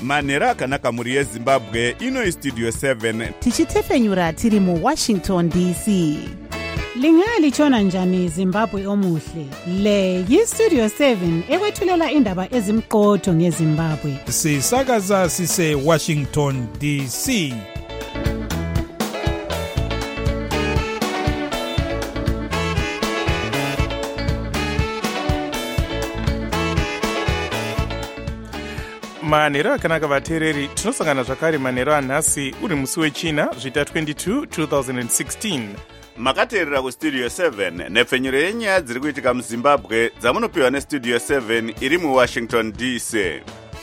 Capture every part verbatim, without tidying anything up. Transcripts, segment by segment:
manhero akanaka mhuri yezimbabwe. Ino Studio seven tichitefenyura tiri mu Washington D C. Lingalitshona njani Zimbabwe omuhle? Le yi Studio seven ekwethulela indaba ezimqotho ngeZimbabwe. Sisakaza sise Washington D C. Manhero akanaka vateereri, tinosangana zvakare manhero anhasi uri musi wechina zvita twenty-two twenty sixteen. makateerera kustudio seven nepfenyuro yenyaya dziri kuitika muzimbabwe dzamunopiwa nestudio seven iri muwashington D C.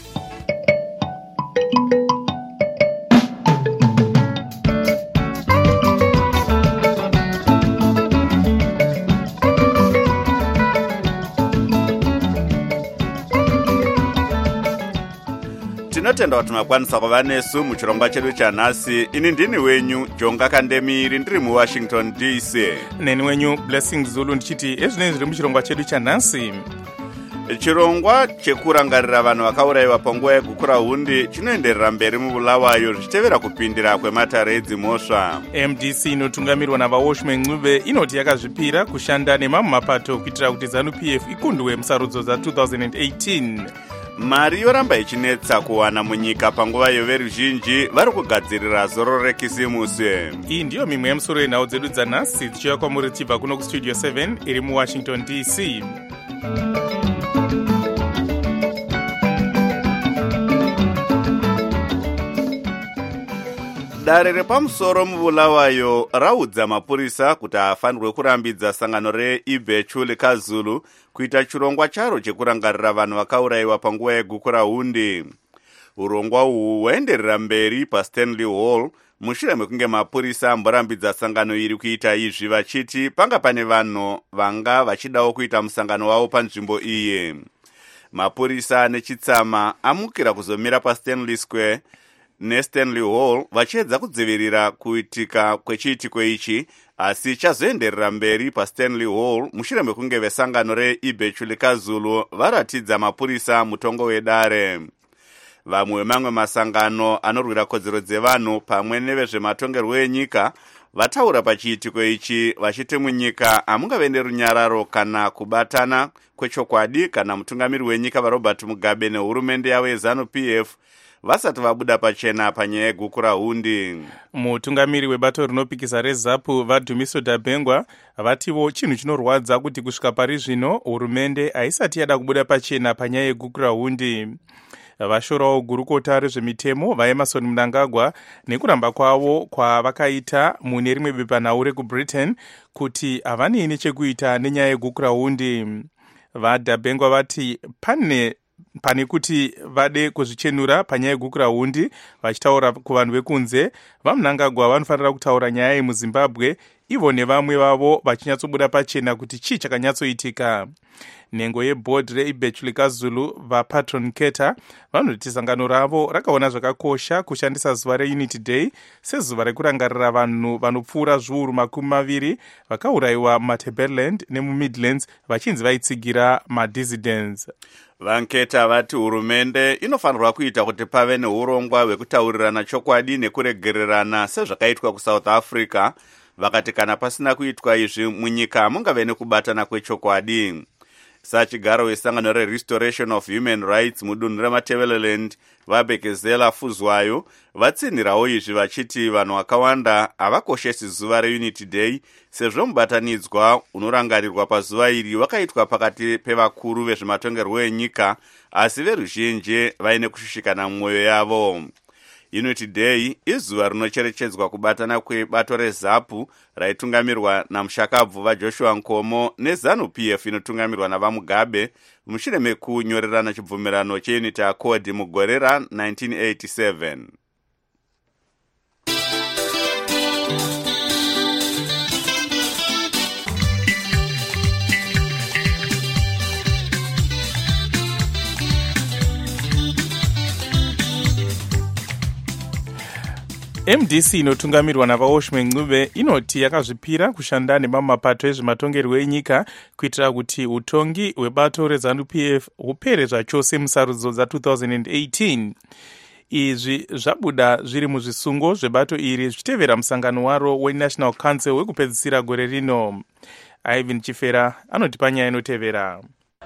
tinotenda kuti makwanisa kuva nesu muchirongwa chedu chanhasi. Ini ndini wenyu Jonga Kandemiri ndiri muwashington D C. Neni wenyu Blessing Zulu ndichiti ezvinei zviri muchirongwa chedu chanhasi. Chirongwa chekurangarira vanhu vakaurayiwa panguva yegukura hundi chinoenderera mberi mubulawayo zvichitevera kupindira kwematare edzimhosva. M D C inotungamirwa navaWashman Ncube inoti yakazvipira kushanda nemamwe mapato kuitira kuti ZANU P F ikundwe musarudzo dza-twenty eighteen. Mari yoramba ichinetsa kuwana munyika panguva yoveruzhinji vari kugadzirira zoro rekisimusi. Iyi ndiyo mimwe yemusoro yenhau dzedu dzanhasi dzichiuya kwamuri tichibva kuno kustudio seven iri muwashington D C. Dare repamusoro mubulawayo raudza mapurisa kuti afanirwe kurambidza sangano reIbechu leKaZulu kuita chirongwa charo chekurangarira vanhu vakaurayiwa panguva yegukura hundi. Urongwa uhu hwaenderera mberi paStanley Hall mushure mekunge mapurisa amborambidza sangano iri kuita izvi vachiti panga pane vanhu vanga vachidawo kuita musangano wavo panzvimbo iyi. Mapurisa nechitsama amukira kuzomira paStanley Square neStanley Hall vachiedza kudzivirira kuitika kwechiitiko ichi, asi chazoenderera mberi paStanley Hall mushure mekunge vesangano reIbechu leKaZulu varatidza mapurisa mutongo wedare. Vamwe vemamwe masangano anorwira kodzero dzevanhu pamwe nevezvematongerwo enyika vataura pachiitiko ichi vachiti munyika hamungave nerunyararo kana kubatana kwechokwadi kana mutungamiri wenyika vaRobert Mugabe nehurumende yavo yeZANU P F vasati vabuda pachena panyaya yegukura hundi. Mutungamiri webato rinopikisa reZAPU vaDumiso Dabengwa vativo chinhu chinorwadza kuti kusvika pari zvino hurumende haisati yada kubuda pachena panyaya yegukura hundi. Vashorawo gurukota rezvemitemo vaEmmerson Mnangagwa nekuramba kwavo kwavakaita mune rimwe bepanhau rekuBritain kuti havanei nechekuita nenyaya yegukura hundi. VaDabengwa vati pane pane kuti vade kuzvichenura panyaya yegukura hundi vachitaura kuvanhu vekunze, vaMnangagwa vanofanira kutaura nyaya yemuZimbabwe ivo nevamwe vavo vachinyatsobuda pachena kuti chii chakanyatsoitika. Nhengo yebhodhi reIbechu leKaZulu vaPatron Keta vanoti sangano ravo rakaona zvakakosha kushandisa zuva reUnity Day sezuva rekurangarira vanhu vanopfuura zviuru makumi maviri vakaurayiwa muMatabeleland nemuMidlands vachinzi vaitsigira madissidents. Vanketa vati hurumende inofanirwa kuita kuti pave neurongwa hwekutaurirana chokwadi nekuregererana sezvakaitwa kuSouth Africa. Vakati kana pasina kuitwa izvi munyika hamungave nekubatana kwechokwadi. Sachigaro wesangano reRestoration of Human Rights mudunhu reMatabeleland vaBekezela Fuzwayo vatsinhirawo izvi vachiti vanhu vakawanda havakoshesi zuva reUnity Day sezvo mubatanidzwa unorangarirwa pazuva iri wakaitwa pakati pevakuru vezvematongerwo enyika, asi veruzhinji vaine kushushikana mumwoyo yavo. Unity Day izuva rinocherechedzwa kubatana kwebato reZAPU raitungamirwa namushakabvu vaJoshua Nkomo neZANU P F inotungamirwa navaMugabe mushure mekunyorerana chibvumirano cheUnity Accord mugore ra-nineteen eighty-seven. M D C inotungamirwa navaWashman Ncube inoti yakazvipira kushanda nemamwe mapato ezvematongerwo enyika kuitira kuti utongi hwebato reZANU P F hupere zvachose musarudzo dza-twenty eighteen. izvi zvabuda zviri muzvisungo zvebato iri zvichitevera musangano waro wenational council wekupedzisira gore rino. Ivan Chifera anotipa nyaya inotevera.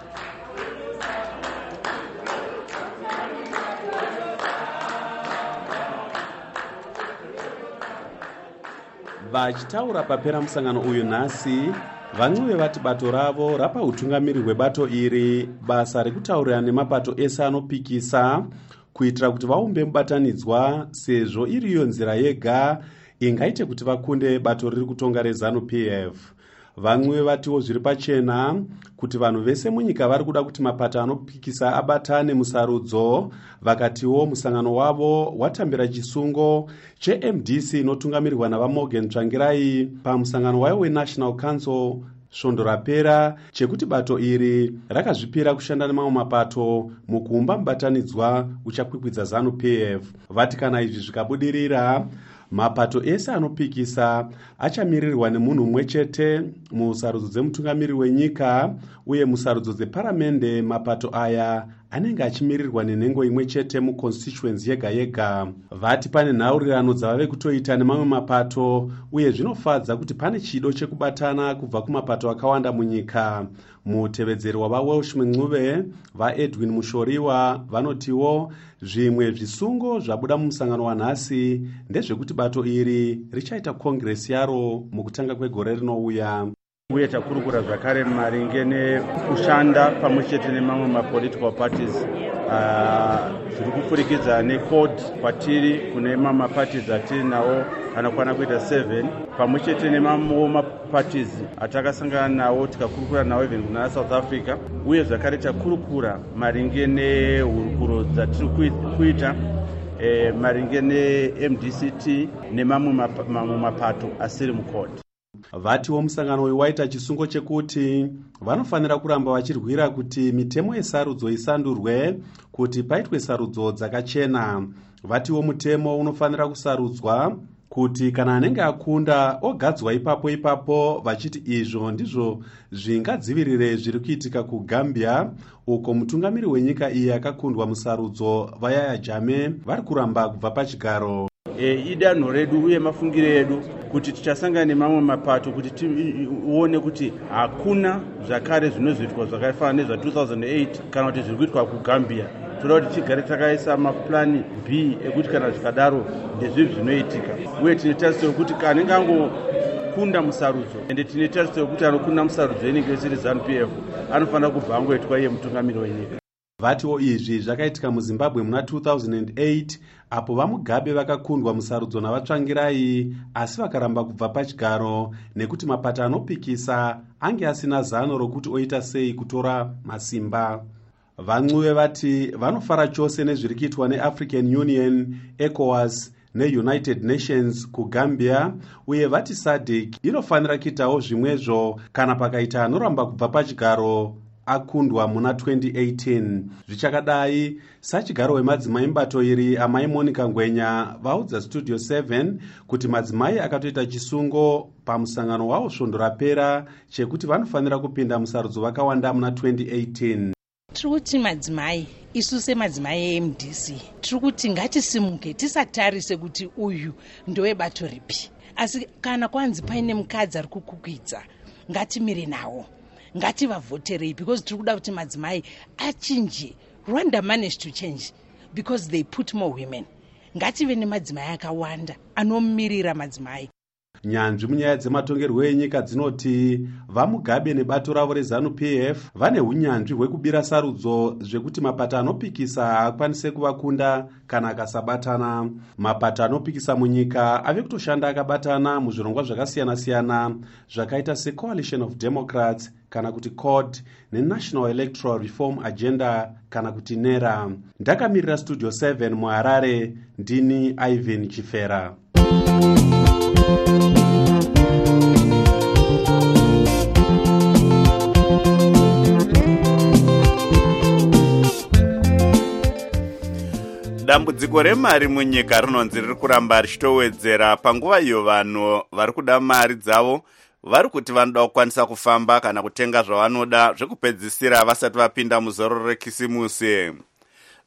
Vachitaura papera musangano uyu nhasi, vamwe vati bato ravo rapa utungamiri hwebato iri basa rekutaurira nemapato ese anopikisa kuitira kuti vaumbe mubatanidzwa, sezvo iriyo nzira yega ingaite kuti vakunde bato riri kutonga rezanu P F. Vamwe vatiwo zviri pachena kuti vanhu vese munyika vari kuda kuti mapato anopikisa abatane musarudzo, vakatiwo musangano wavo watambira chisungo che-M D C inotungamirirwa navaMorgan Tsvangirai pamusangano wayo weNational Council svondo rapera, chekuti bato iri rakazvipira kushanda nemamwe mapato mukuumba mubatanidzwa uchakwikwidza zanu P F. Vati kana izvi zvikabudirira, mapato ese anopikisa achamirirwa nemunhu mumwe chete musarudzo dzemutungamiri wenyika, uye musarudzo dzeparamende mapato aya anenge achimirirwa nenhengo imwe chete muconstituency yega yega. Vati pane nhaurirano dzavave kutoita nemamwe mapato, uye zvinofadza kuti pane chido chekubatana kubva kumapato akawanda munyika. Mutevedzeri wavaWelsh Mwencuve, vaEdwin Mushoriwa, vanotiwo zvimwe zvisungo zvabuda mumusangano wanhasi ndezvekuti bato iri richaita kongresi yaro mukutanga kwegore rinouya. Uye takurukura zvakare maringe nekushanda pamwe chete nemamwe mapolitical parties zviri kupfurikidza necode kwatiri kune mamwe maparties atiri nawo anokwana kuita seven, pamwe chete nemamwe maparties atakasangana nawo tikakurukura nawo even kuna South Africa. Uye zvakare takurukura maringe nehurukuro dzatiri kuita eh, maringe ne-M D C T nemamwe mapato asiri mukode. Vatiwo musangano uyu waita chisungo chekuti vanofanira kuramba vachirwira kuti mitemo yesarudzo isandurwe kuti paitwe sarudzo dzakachena. Vatiwo mutemo unofanira kusarudzwa kuti kana anenge akunda ogadzwa ipapo ipapo, vachiti izvo ndizvo zvingadzivirire zviri kuitika kuGambia, uko mutungamiri wenyika iyi akakundwa musarudzo vaYahya Jammeh vari kuramba kubva pachigaro. E, idanho redu uye mafungiro edu kuti tichasangana nemamwe mapato kuti tione kuti hakuna zvakare zvinozoitwa zvakafanana nezva two thousand eight kana kuti zviri kuitwa kuGambia. Toda kuti tigare takaisa maplani B ekuti kana zvikadaro ndezvizvi zvinoitika. Uye tine tarisiro kuti anenge angokunda musarudzo ende tine tarisiro kuti anokunda musarudzo yenenge isiri zanu P F anofanira kubva angoitwa iye mutungamiri wenyika. Vatiwo izvi zvakaitika muZimbabwe muna two thousand eight apo vaMugabe vakakundwa musarudzo navaTsvangirai, asi vakaramba kubva pachigaro nekuti mapato anopikisa ange asina zano rokuti oita sei kutora masimba. Vancuve vati vanofara chose nezviri kuitwa neAfrican Union, ECOWAS neUnited Nations kuGambia, uye vati S A D C inofanira kuitawo zvimwezvo kana pakaita anoramba kubva pachigaro akundwa muna twenty eighteen. Zvichakadai, sachigaro wemadzimai mbato iri amai Monica Ngwenya vaudza Studio seven kuti madzimai akatoita chisungo pamusangano wavo svondo rapera chekuti vanofanira kupinda musarudzo vakawanda muna twenty eighteen. Tiri kuti madzimai, isu semadzimai e-M D C tiri kuti ngatisimuke tisatarise kuti uyu ndowebato ripi, asi kana kwanzi paine mukadzi ari kukukwidza ngatimire nawo, ngativavhoterei, because tiri kuda kuti madzimai achinje. Rwanda managed to change because they put more women. Ngative nemadzimai akawanda anomirira madzimai. Nyanzvi munyaya dzematongerwo enyika dzinoti vaMugabe nebato ravo rezanu P F vane unyanzvi hwekubira sarudzo zvekuti mapato anopikisa haakwanise kuvakunda kana akasabatana. Mapato anopikisa munyika ave kutoshanda akabatana muzvirongwa zvakasiyana-siyana zvakaita seCoalition of Democrats kana kuti C O D neNational Electoral Reform Agenda kana kuti NERA. Ndakamirira Studio seven muHarare, ndini Ivan Chifera. Dambudziko remari munyika rinonzi riri kuramba richitowedzera panguva iyo vanhu vari kuda mari dzavo vari kuti vanoda kukwanisa kufamba kana kutenga zvavanoda zvekupedzisira vasati vapinda muzoro rekisimusi.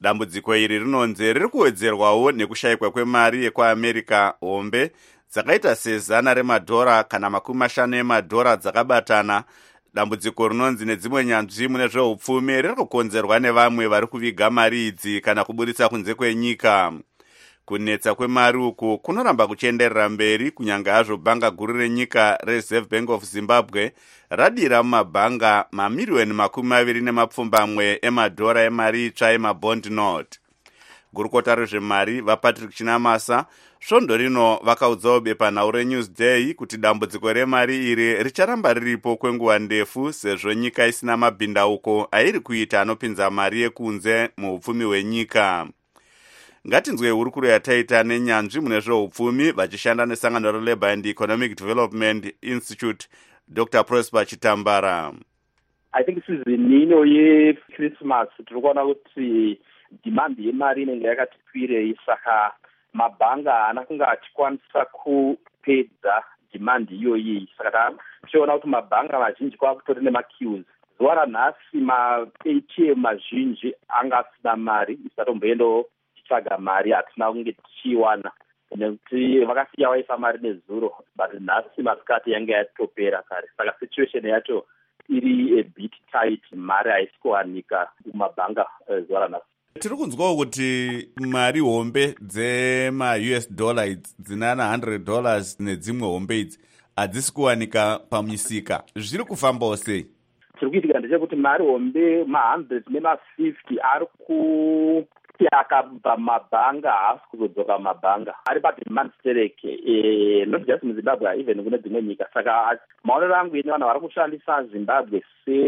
dambudziko iri rinonzi riri kuwedzerwawo nekushayikwa kwemari yekuamerica. Hombe dzakaita sezana remadhora kana makumi mashanu emadhora dzakabatana. Dambudziko rinonzi nedzimwe nyanzvi mune zveupfumi riri kukonzerwa nevamwe vari kuviga mari idzi kana kuburitsa kunze kwenyika. Kunetsa kwemari uku kunoramba kuchienderera mberi kunyange hazvo bhanga guru renyika Reserve Bank of Zimbabwe radira mumabhanga mamiriyoni makumi maviri nemapfumbamwe emadhora emari itsva emabond note. Gurukota rezvemari vaPatrick Chinamasa svondo rino vakaudzawo bepanhau reNewsday kuti dambudziko remari iri richaramba riripo kwenguva ndefu sezvo nyika isina mabhindauko airi kuita anopinza mari yekunze muupfumi hwenyika. Ngatinzwe hurukuro yataita nenyanzvi mune zveupfumi vachishanda nesangano reLabour and Economic Development Institute, Doctor Prosper Chitambara. I think season ino yeChristmas tiri kuona kuti demand yemari inenge yakati kwirei, saka mabhanga haana kunge achikwanisa kupedza demand iyoyi. Saka tichiona kuti mabhanga mazhinji kwaakutori nemaqueues. Zuva ranhasi ma-A T M mazhinji anga asina mari, isatomboendawo tsvaga mari, hatina kunge tichiwana nekuti vakasiya waisa mari nezuro, but nhasi masikati yange yatopera kare. Saka situation yacho iri a bit tight, mari haisi kuwanika mumabhanga zuva ranhasi. Tiri kunzwawo kuti mari hombe dzema-U S dollar dzinana one hundred dollars nedzimwe hombe idzi hadzisi kuwanika pamisika. Zviri kufambawo sei? Tiri kuitika ndechekuti mari hombe ma-hundred nema-fifty ari ku akabva mabhanga haasi kuzodzoka mabhanga ari pademand stereke, eh, not just muZimbabwe, even kune dzimwe nyika. Saka maonero angu ine vanhu vari kushandisa Zimbabwe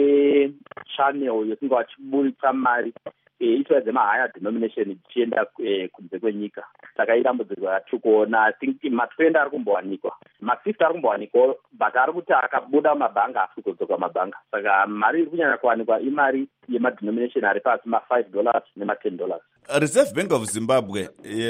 sechannel yekunge vachiburitsa mari itsva dzemahigher denomination dzichienda kunze kwenyika. Saka idambudziko ratiri kuona. I think matrend ari kumbowanikwa, ma-fifty ari kumbowanikwa, but ari kuti akabuda mabhanga haasi kuzodzoka mabhanga. Saka mari iri kunyanya kuwanikwa imari yemadenomination ari pasi ma-five dollars nema-ten dollars. Reserve Bank of Zimbabwe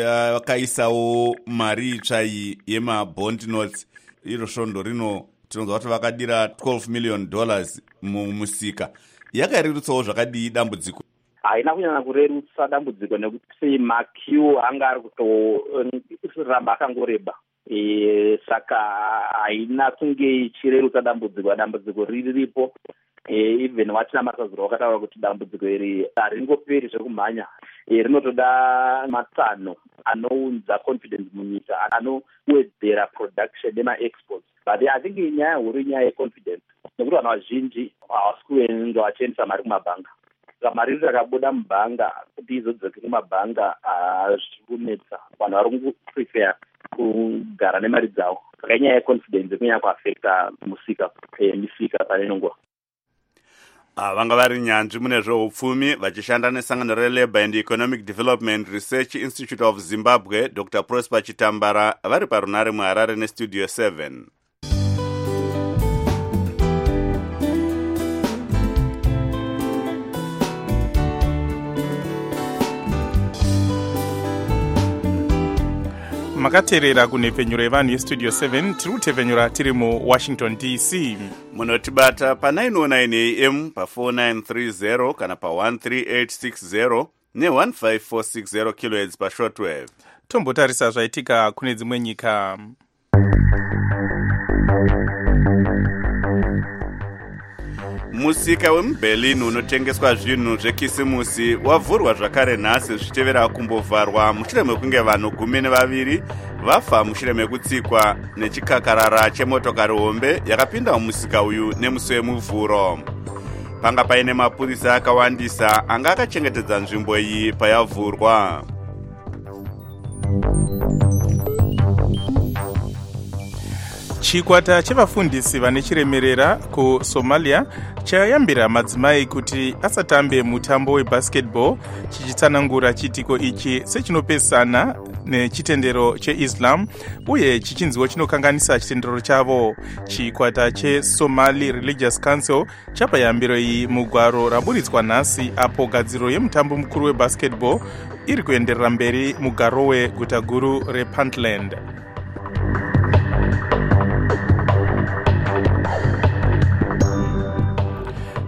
yakaisawo mari itsva iyi yemabond notes. Iro svondo rino tinonzwa kuti vakadira twelve million dollars mumusika. Yakarerutsawo zvakadii dambudziko? Haina kunyanya kurerutsa dambudziko nekuti maqueue anga ari kutoramba akangoreba. E, saka haina kunge ichirerutsa dambudziko. Dambudziko riripo. E, even watina masazuro wakataura kuti dambudziko iri haringoperi zvekumhanya. E, rinotoda matsano anounza confidence munyika, anowedzera production nema-exports. But I think inyaya huru inyaya yeconfidence, nekuti vanhu vazhinji havasi kuenda vachiendesa mari kumabhanga. Saka mari iri rakabuda mubhanga kuti izodzoke kumabhanga hazviri kunetsa. Vanhu vari kuprefer kugara nemari dzavo. Saka inyaya yeconfidence kunyanya kuafecta musika misika pane nonguva. Vanga vari nyanzvi mune zveupfumi vachishanda nesangano reLabour and Economic Development Research Institute of Zimbabwe, Doctor Prosper Chitambara, vari parunare muHarare neStudio seven. makateerera kunhepfenyuro yevanhu yestudio seven. tiri kutepfenyura tiri muWashington D C. Munotibata pa nine oh nine A M pa four nine three zero kana pa one three eight six zero ne one five four six zero kilohertz pa shortwave. Tombotarisa zvaitika kune dzimwe nyika. Musika wemuBerlin unotengeswa zvinhu zvekisimusi wavhurwa zvakare nhasi zvichitevera kumbovharwa mushure mekunge vanhu gumi nevaviri vafa mushure mekutsikwa nechikakarara chemotokari hombe yakapinda mumusika uyu nemusi wemuvhuro. Panga paine mapurisa akawandisa anga akachengetedza nzvimbo iyi payavhurwa. Chikwata chevafundisi vane chiremerera kuSomalia chayambira madzimai kuti asatambe mutambo webasketball, chichitsanangura chitiko ichi sechinopesana nechitendero cheIslam uye chichinziwo chinokanganisa chitendero chavo. Chikwata cheSomali Religious Council chapa yambiro iyi mugwaro raburitswa nhasi apo gadziro yemutambo mukuru webasketball iri kuenderera mberi mugaro weguta guru rePuntland.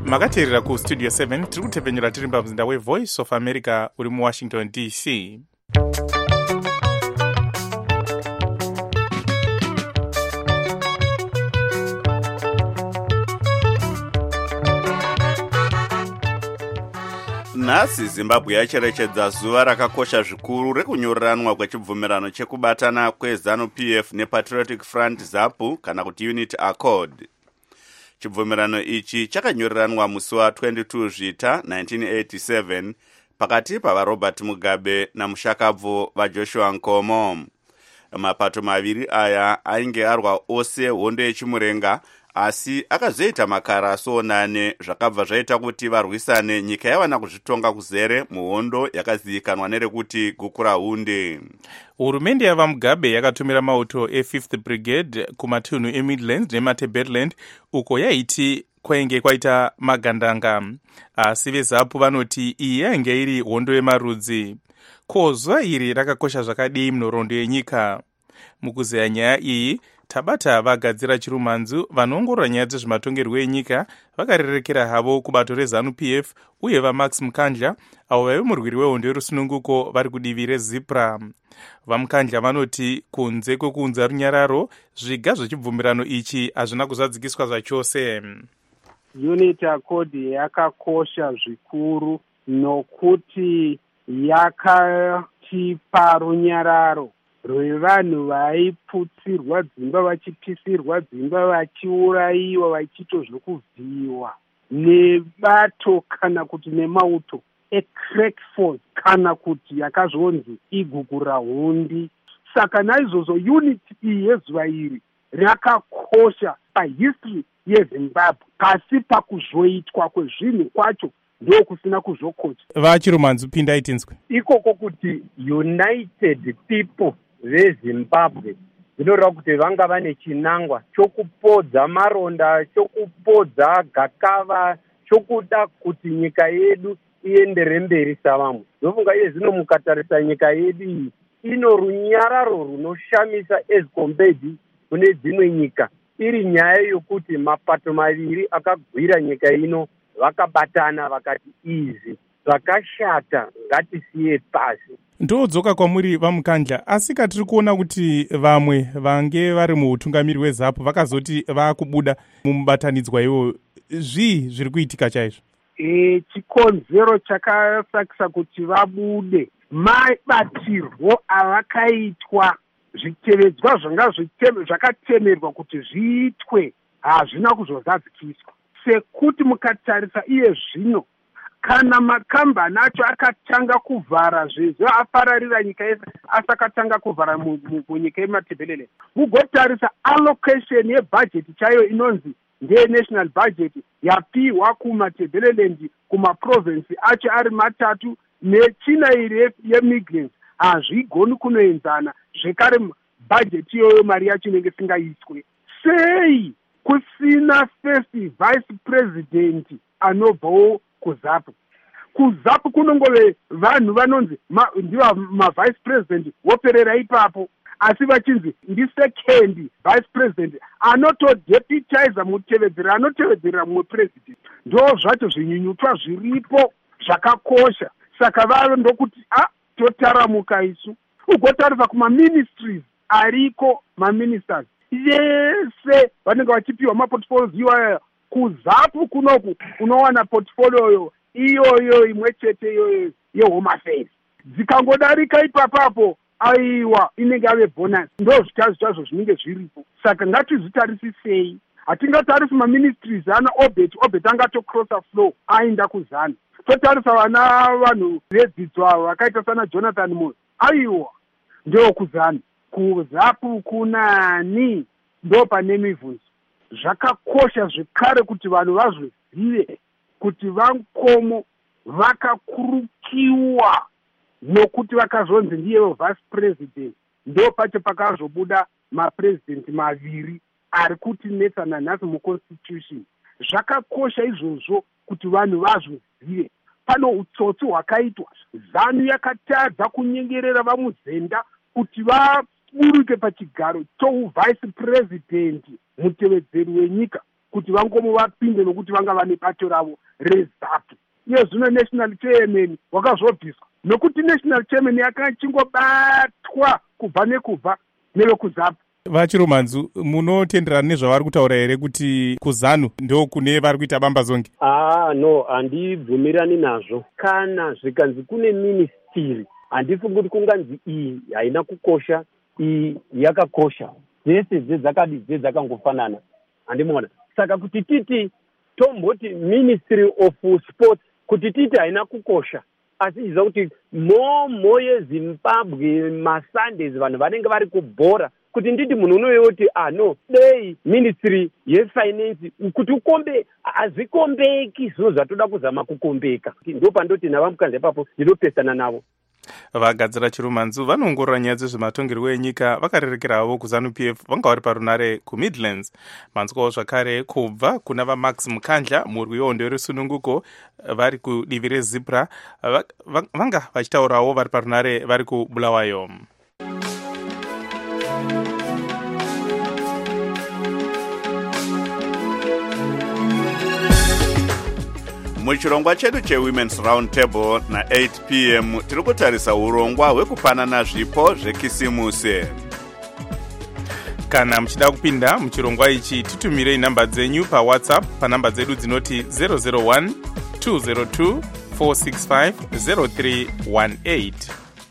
makateerera kustudio seven tiri kutepenyura tiri pamzinda wevoice of America uri muwashington D C. nhasi zimbabwe yacherechedza zuva rakakosha zvikuru rekunyoreranwa kwechibvumirano chekubatana kwezanu P F nepatriotic front zapu kana kuti unity accord. Chibvumirano ichi chakanyoreranwa musi wa22 zvita nineteen eighty-seven pakati pavaRobert Mugabe namushakabvu vaJoshua Nkomo. Mapato maviri aya ainge arwa ose hondo yechimurenga, asi akazoita makara soonane zvakabva zvaita kuti varwisane nyika yawana kuzvitonga kuzere muhondo yakazivikanwa nerekuti Gukurahundi. Hurumende yava Mugabe yakatumira mauto e-fifth Brigade kumatunhu eMidlands neMatabeleland uko yaiti kwainge kwaita magandanga. Asi vezapu vanoti iyi yainge iri hondo yemarudzi. Ko zuva iri rakakosha zvakadii munhoroondo yenyika? Mukuzeya nyaya iyi, tabata vagadzira chirumanzu vanoongorora nyaya dzezvematongerwo enyika vakarerekera havo kubato rezanu P F uye vaMax Mukandla avo vaive murwiri wehondo yerusununguko vari kudivi reZipra. VaMukandla vanoti kunze kwekuunza runyararo, zviga zvechibvumirano ichi hazvina kuzadzikiswa zvachose. Unity Accord yakakosha zvikuru nokuti yakatipa runyararo rwevanhu vaiputsirwa dzimba, vachipisirwa dzimba, vachiurayiwa, vachiito zvokuvhiyiwa nebato kana kuti nemauto eCrack Force kana kuti yakazonzi iGukurahundi. Saka naizvozvo unity iyi yezuva iri rakakosha pahistory yeZimbabwe, pasi pakuzoitwa kwezvinhu kwacho ndo kusina kuzokocha. Vachirumanzu pindai tinzwe. Ikoko kuti United People veZimbabwe zvinoreva kuti vanga vane chinangwa chokupodza maronda, chokupodza gakava, chokuda kuti nyika yedu iendere mberi savamwe. Ndofunga iye zvino mukatarisa nyika yedu iyi ino runyararo runoshamisa as compared kune dzimwe nyika. Iri nyaya yokuti mapato maviri akagwira nyika ino vakabatana vakati izi zvakashata ngatisiye pasi. Ndodzoka kwamuri vaMukandla, asi katiri kuona kuti vamwe vange vari muutungamiri weZapu vakazoti vakubuda mumubatanidzwa iwo. Zvii zviri kuitika chaizvo? E, chikonzero chakasakisa kuti vabude mabatirwo avakaitwa, zvitevedzwa zvanga zvakatemerwa kuti zviitwe hazvina kuzozadzikiswa. Sekuti mukatarisa iye zvino, kana makambani acho akatanga kuvhara zvezvo apararira nyika yese, asi akatanga kuvhara munyika yeMatabeleland, mugotarisa allocation yebhajeti chayo inonzi ndeye-national budget yapiwa kuMatabeleland, kumaprovinsi acho ari matatu, nechina iri yeMidlands hazvigoni kunoenzana. Zvekare bhajeti iyoyo mari yacho inenge singaiswe. Sei kusina first vice president anobvawo kuZapu? KuZapu kunongove vanhu vanonzi ma, ndiva mavice president voperera ipapo, asi vachinzi ndisecond vice president anotodeputiza mutevedzera, anotevedzera mumwe president. Ndo zvacho zvinyunyutwa zviripo zvakakosha. Saka vavo ndokuti ah, totaramuka isu. Ugotarisa kumaministries ariko, maministers vese vanenge vachipiwa maportfolios iwayo. KuZapu kunoku unowana portfolio iyoyo imwe chete iyoyo yeHome Affairs. Dzikangodarika ipapapo aiwa inenge ave bonus. Ndo zvitazi zvazvo zvinenge zviripo. Saka ngatizvitarisisei. Hatingatarisi maministries ana Obet, Obet angatocrossa flow aenda kuZanu. Totarisa vana vanhu vedzidzo avo vakaita sana Jonathan Moyo, aiwa ndo kuZanu. KuZapu kunani ndo pane mibvunzo. Zvakakosha zvekare kuti vanhu vazvizive kuti vaMkomo vakakurukiwa nokuti vakazonzi ndiye vice president. Ndo pacho pakazobuda mapresident maviri ari kuti netsana nhasi muconstitution. Zvakakosha izvozvo kuti vanhu vazvizive. Pano utsotsi hwakaitwa. ZANU yakatadza kunyengerera vaMuzenda kuti vaburuke pachigaro chouvice president, mutevedzeri wenyika. kuti vangomo vapinde nokuti vanga vane bato ravo rezapu. Iye zvino national chairman wakazobviswa nokuti national chairman yakachingobatwa kubva nekubva nevekuzapu. vachiromanzu munotenderana nezvavari kutaura here kuti kuzanu ndo kune vari kuita bambazonge? Ah no, handibvumirani nazvo. Kana zvikanzi kune ministiri, handifungi kuti kunganzi iyi haina kukosha, iyi yakakosha. Dzese dzedzakadi dzedzakangofanana. Handimona. Saka kuti titi tomboti Ministry of Sports, kuti titi haina kukosha, asi iziva kuti momho yeZimbabwe maSundays vanhu vanenge vari kubhora, kuti nditi munhu unoyewo kuti ah no, dei Ministry yeFinance kuti ukombe hazvikombeki zvino zvatoda kuzama kukombeka. Ndo pandoti navamukandla ipapo ndinopesana navo. Vagadzira chiromanzu vanoongorora nyaya dzezvematongerwo enyika vakarerekerawo kuZANU-P F vanga vari parunare kuMidlands. Manzwawo zvakare kubva kuna vaMax Mukandla murwi wehondo resununguko vari kudivi reZipra vanga vachitaurawo vari parunare vari kuBulawayo. muchirongwa chedu chewomen's round table na eight p m tiri kutarisa urongwa hwekupanana zvipo zvekisimusi. Kana muchida kupinda muchirongwa ichi titumirei namba dzenyu pawhatsapp panamba dzedu dzinoti zero zero one two zero two four six five zero three one eight.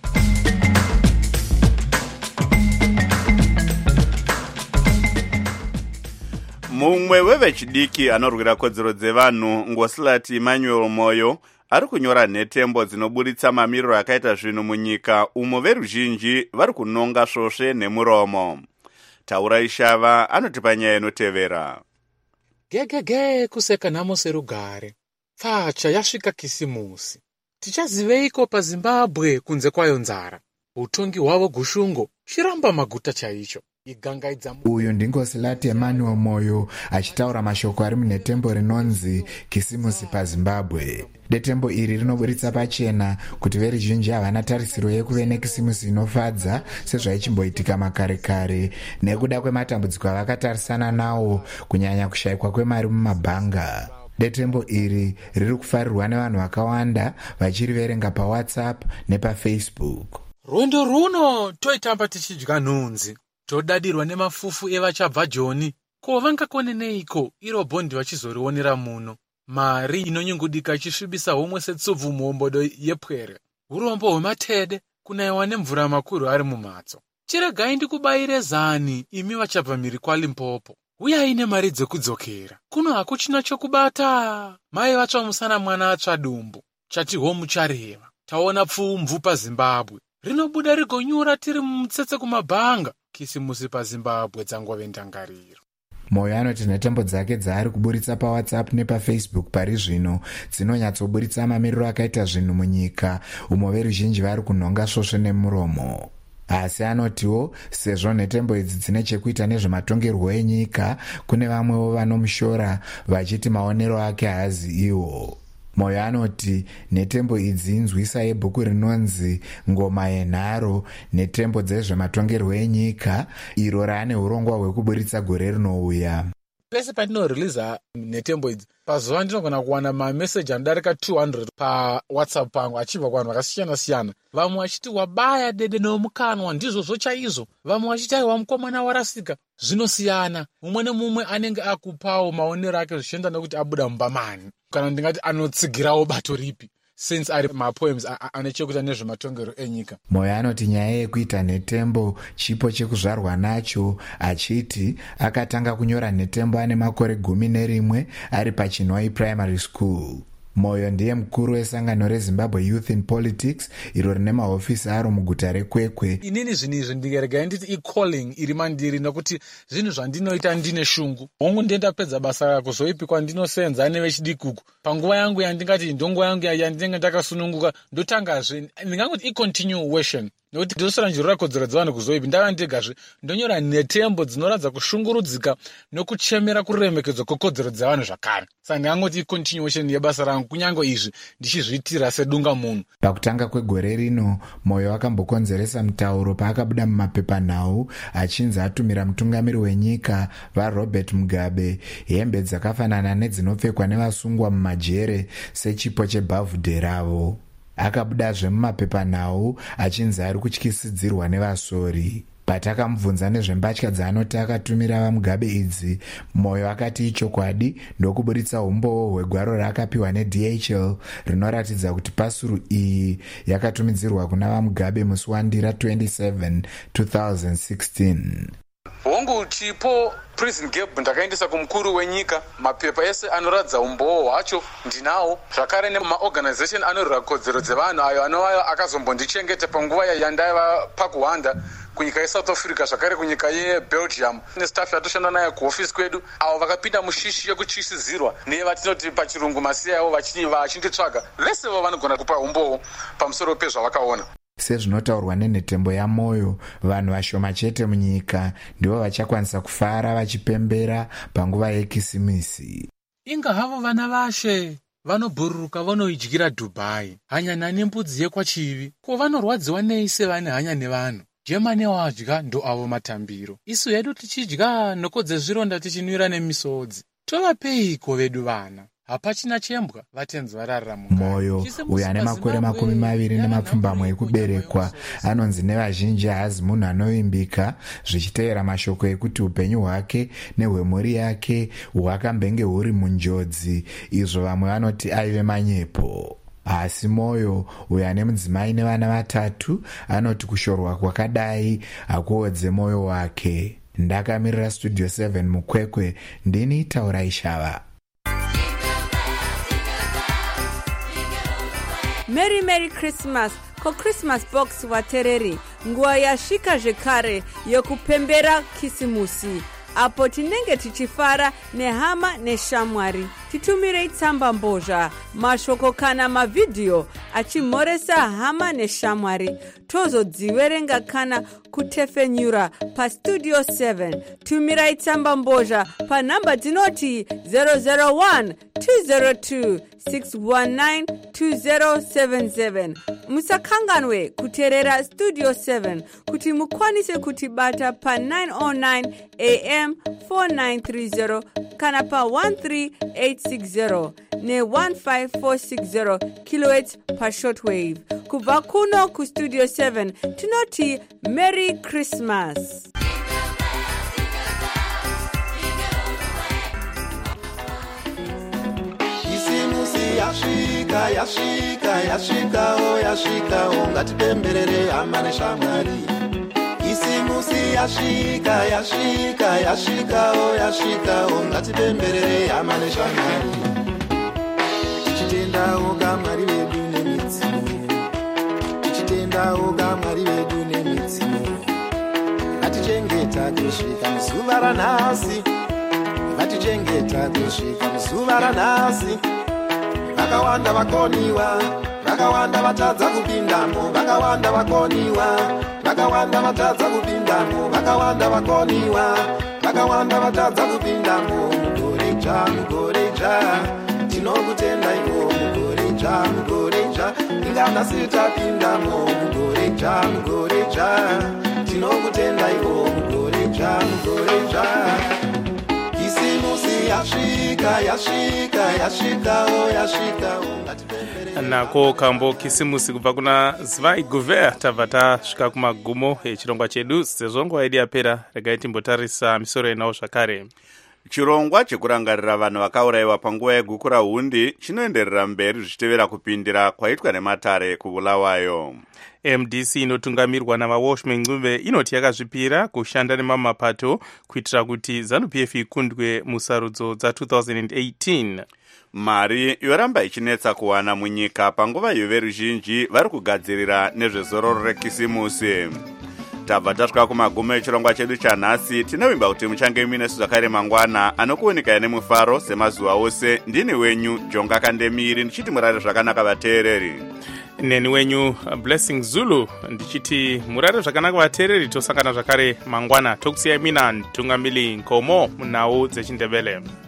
mumwe wevechidiki anorwira kodzero dzevanhu Ngosilati Emmanuel Moyo ari kunyora nhetembo dzinoburitsa mamiriro akaita zvinhu munyika umo veruzhinji vari kunonga svosve nemuromo. Taura Ishava anotipa nyaya inotevera. Gegege kuseka nhamo serugare. Pfacha yasvika kisimusi. Tichaziveiko paZimbabwe kunze kwayo nzara? Utongi hwavo gushungo chiramba maguta chaicho. Uyu ndingosilati Emmanuel Moyo achitaura mashoko ari munhetembo rinonzi kisimusi paZimbabwe. Detembo iri rinoburitsa pachena kuti veruzhinji havana tarisiro yekuve nekisimusi inofadza sezvaichimboitika makare kare nekuda kwematambudziko avakatarisana nawo, kunyanya kushayikwa kwemari mumabhanga. Detembo iri riri kufarirwa nevanhu vakawanda vachiriverenga paWhatsApp nepaFacebook. Rwendo runo toitamba tichidya nhunzi. Todadirwa nemafufu evachabva Joni. Ko vangakoneneiko iro bondi vachizorionera muno. Mari inonyungudika ichisvibisa homwe setsubvu muombodo yepwere. Urombo hwematede kunaiwa nemvura makuru ari mumhatso. Chiregai ndikubayire zani imi vachabva mhiri kwaLimpopo. Uyai nemari dzekudzokera. Kuno hakuchina chokubata. Mai vatsva musana mwana atsva dumbu. Chati homu chareva. Taona pfumvu paZimbabwe. Rinobuda rigonyura tiri mumutsetse kumabhanga. Kisimusi paZimbabwe dzangove ndangariro. Moyo anoti nhetembo dzake dzaari kuburitsa paWhatsApp nepaFacebook pari zvino dzinonyatsoburitsa mamiriro akaita zvinhu munyika umo veruzhinji vari kunhonga svosve nemuromo. Asi anotiwo sezvo nhetembo idzi dzine chekuita nezvematongerwo enyika, kune vamwewo vanomushora vachiti maonero ake haazi iwo. Moyo anoti nhetembo idzi inzwisa yebhuku rinonzi Ngoma yenharo, nhetembo dzezvematongerwo enyika, iro raane urongwa hwekuburitsa gore rinouya. Pese pandinoriliza nhetembo idzi, pazuva ndinogona kuwana mameseji anodarika two hundred paWhatsApp pangu achibva kuvanhu vakasiyana siyana. Vamwe vachiti wabaya dede nomukanwa ndizvo zvochaizvo. Vamwe vachiti aiwa mukomana warasika. Zvinosiyana. Mumwe nemumwe anenge akupawo maonero ake zvichienda nekuti abuda mumbamani. Kana ndingati anotsigirawo bato ripi. Since ari mapoems ane chekuita nezvematongero enyika. Moyo anoti nyaya yekuita nhetembo chipo chekuzvarwa nacho, achiti akatanga kunyora nhetembo ane makore gumi nerimwe ari paChinwai Primary School. Moyo ndiye mukuru wesangano reZimbabwe Youth in Politics, iro rine mahofisi aro muguta reKwekwe. Inini zvinhu izvi ndingerega nditi i-calling iri mandiri nokuti zvinhu zvandinoita ndine shungu. Hongu ndendapedza basa kuzoipikwa ndinosenza nevechidikuku. Panguva yangu yandingati ndongo yangu yandinenge ndakasununguka ndotangazve ndingangoti i-continuation. nekuti ndinosaranjirira kodzero dzevanhu kuzoipi ndava ndigazve ndonyora netembo dzinoratidza kushungurudzika nokuchemera kuremekedzwa kwekodzero dzevanhu zvakare. Saka ndingangoti continuation yebasa rangu kunyange izvi ndichizviitira sedunga munhu. Pakutanga kwegore rino Moyo akambokonzeresa mutauro paakabuda mumapepanhau achinzi atumira mutungamiri wenyika vaRobert Mugabe hembe dzakafanana nedzinopfekwa nevasungwa mumajere sechipo chebhavhudhe ravo. Akabudazve mumapepanhau achinzi ari kutyisidzirwa nevasori. Patakamubvunza nezvembatya dzaanoti akatumira vaMugabe idzi, Moyo akati ichokwadi ndokuburitsa umboo hwegwaro raakapiwa neD H L rinoratidza kuti pasuru iyi yakatumidzirwa kuna vaMugabe musi waNdira twenty-seven two thousand sixteen. Hongu chipo prison gap ndakaendesa kumukuru wenyika, mapepa ese anoratidza umboo hwacho ndinawo, zvakare nemaorganization anorwira kodzero dzevanhu ayo anovayo akazombondichengeta panguva yandaiva pakuhwanda kunyika yeSouth Africa, zvakare kunyika yeBelgium nestaff yatoshanda nayo kuofisi kwedu, avo vakapinda mushishi yekuchisizirwa nevatinoti pachirungu masiya avo vachinditsvaga, vesevo vanogona kupa umboo pamusoro pezvavakaona. Sezvinotaurwa nenhetembo yaMoyo, vanhu vashoma chete munyika ndivo vachakwanisa kufara vachipembera panguva yekisimisi. Inga havo vana vashe vanobhururuka vanoidyira Dubai, hanya nane mbudzi yekwachivi, ko vanorwadziwa nei sevane hanya nevanhu. Jemane wadya ndo avo matambiro, isu yedu tichidya nokodze zvironda tichinwira nemisodzi. Tovapeiko vedu vana? Hapachina chembwa vatenzi vararira mukati. Moyo uyu ane makore makumi maviri nemapfumbamwe ekuberekwa anonzi nevazhinji haazi munhu anovimbika, zvichiteera mashoko ekuti upenyu hwake nehwemhuri yake hwakambenge huri munjodzi, izvo vamwe vanoti aive manyepo. Asi Moyo uyu ane mudzimai nevana vatatu anoti kushorwa kwakadai hakuodze moyo wake. Ndakamirira Studio seven mukwekwe, ndini Taurai Shava. Merry Merry Christmas ko Christmas box watereri, nguva yasvika zvekare yekupembera kisimusi, apo tinenge tichifara nehama neshamwari. Titumirei tsamba mbozha, mashoko kana mavidhiyo achimhoresa hama neshamwari, tozodziverenga kana kutefenyura pa Studio seven. Tumirai tsamba mbozha pa namba dzinoti zero zero one two zero two six one nine two zero seven seven. Musakanganwe kuteerera Studio seven kuti mukwanise kutibata pa nine oh nine A M four nine three zero kana pa one three eight six zero ne one five four six zero kilohertz pa shortwave. Kubva kuno ku Studio seven tinoti Merry Christmas. Isimusi yashika yashika yashika o yashika o ngatipemberere hama neshamwari. Isimusi yashika yashika yashika o yashika o ngatipemberere hama neshamwari. Tichitendawo kamwari vedu nemidziyo, tichitendawo kamwari vedu nemidziyo. Ngatichengeta kusvika muzuva ranhasi, ngatichengeta kusvika muzuva ranhasi. Vakawanda vakoniwa, vakawanda vatadza kupindamo, vakawanda vakoniwa, vakawanda vatadza kupindamo, vakawanda vakoniwa, vakawanda vatadza kupindamo. Mugoreja mugoreja tinokutenda iwo, mugoreja mugoreja inganasi tapindamo, mugoreja mugoreja tinokutenda iwo, mugoreja mugoreja. Kisimusi yasvika yasvika yasvika o yasvika o nako kambo kisimusi kubva kuna Zvai Guver. Tabva tasvika kumagumo echirongwa chedu, sezvo nguva yedu yapera regai timbotarisa misoro yenawo zvakare. Chirongwa chekurangarira vanhu vakaurayiwa panguva yeguku rahundi chinoenderera mberi zvichitevera kupindira kwaitwa nematare kuBulawayo. M D C inotungamirwa navaWashman Ncube inoti yakazvipira kushanda nemamapato kuitira kuti ZANU-P F ikundwe musarudzo dza two thousand eighteen. Mari yoramba ichinetsa kuwana munyika panguva iyo veruzhinji vari kugadzirira nezvezororo rekisimusi. Tabva tasvika kumagumo echirongwa chedu chanhasi. Tinovimba kuti muchange muinesu zvakare mangwana anokuonekai nemufaro semazuva ose. Ndini wenyu Jonga Kandemiri ndichiti murare zvakanaka vateereri. neni wenyu Blessing Zulu ndichiti murare zvakanaka vateereri, tosangana zvakare mangwana. Tokusiyai mina Tungamili Nkomo munhau dzechindevele.